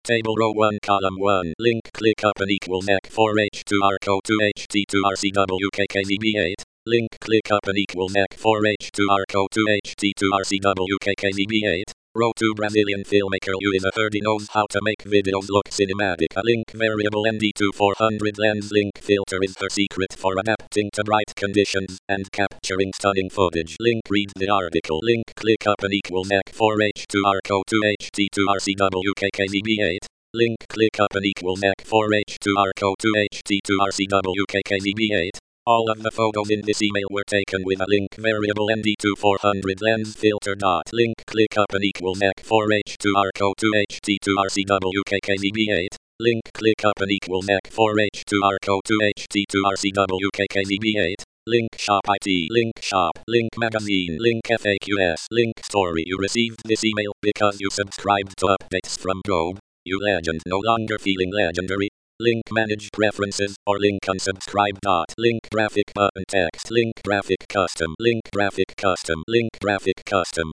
Table row 1 column 1 link click up and equal neck 4H2RCO2HT2RCWKKDB8 link click up and equal neck 4H2RCO2HT2RCWKKDB8 Row 2 Brazilian filmmaker Luísa Herdy knows how to make videos look cinematic. A link variable ND2 400 lens link filter is her secret for adapting to bright conditions and capturing stunning footage. Link read the article. Link click up and equal neck 4H2RCO2HT2RCWKKDB8 link click up and equal neck 4H2RCO2HT2RCWKKDB8 All of the photos in this email were taken with a link variable ND2 400 lens filter. Link click up and equal neck 4H2RCO2HT2RCWKKDB8 link click up and equal neck 4H2RCO2HT2RCWKKDB8 link shop IT link shop link magazine link FAQs link story. You received this email because you subscribed to updates from Job. You legend no longer feeling legendary. Link manage preferences or link unsubscribe. Link graphic button text link graphic custom link graphic custom link graphic custom